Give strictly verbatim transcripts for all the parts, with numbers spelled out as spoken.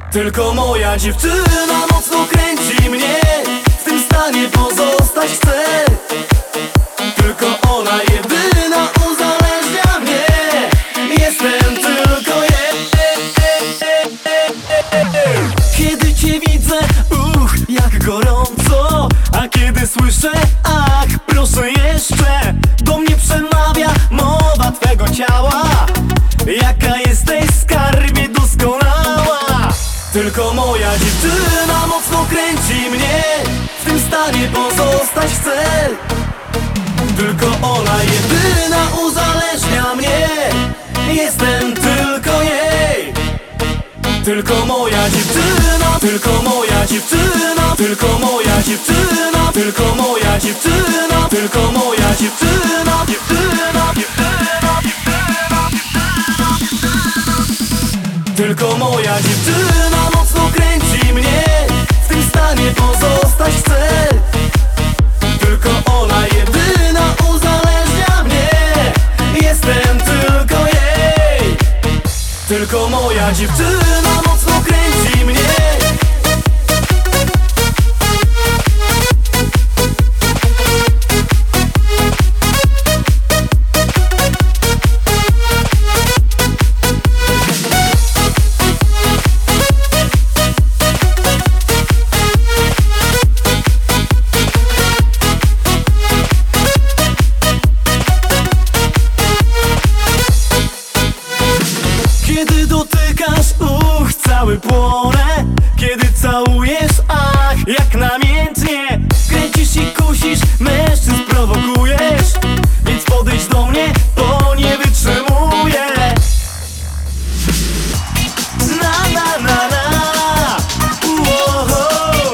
Tylko moja dziewczyna mocno kręci mnie, w tym stanie pozostać chcę. Tylko ona jedyna uzależnia mnie, jestem tylko jej. Kiedy cię widzę, uch, jak gorąco, a kiedy słyszę, ach, proszę jeszcze, do mnie przemawia mowa twego ciała. Jaka jesteś, skarbie, doskonała. Tylko moja dziewczyna mocno kręci mnie, w tym stanie pozostać chcę. Tylko ona jedyna uzależnia mnie, jestem tylko jej. Tylko moja dziewczyna, tylko moja dziewczyna, tylko moja dziewczyna, tylko moja dziewczyna, tylko moja dziewczyna, dziewczyna, dziewczyna, dziewczyna, tylko moja dziewczyna mocno kręci mnie, w tym stanie pozostać chcę. Tylko ona jedyna uzależnia mnie, jestem tylko jej. Tylko moja dziewczyna mocno kręci mnie. Kiedy dotykasz, uch, cały płonę. Kiedy całujesz, ach, jak namiętnie. Kręcisz i kusisz, mężczyzn prowokujesz. Więc podejdź do mnie, bo nie wytrzymuję. Na, na, na, na, uoho.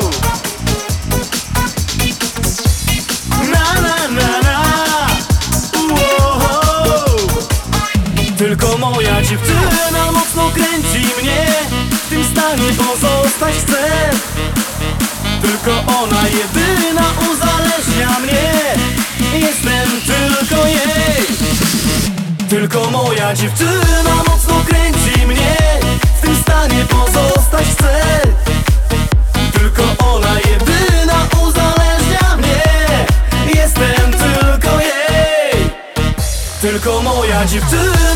Na, na, na, na, uoho. Tylko moja dziewczyna mocno kręci mnie, w tym stanie pozostać chcę. Tylko ona jedyna uzależnia mnie, jestem tylko jej. Tylko moja dziewczyna mocno kręci mnie, w tym stanie pozostać chcę. Tylko ona jedyna uzależnia mnie, jestem tylko jej. Tylko moja dziewczyna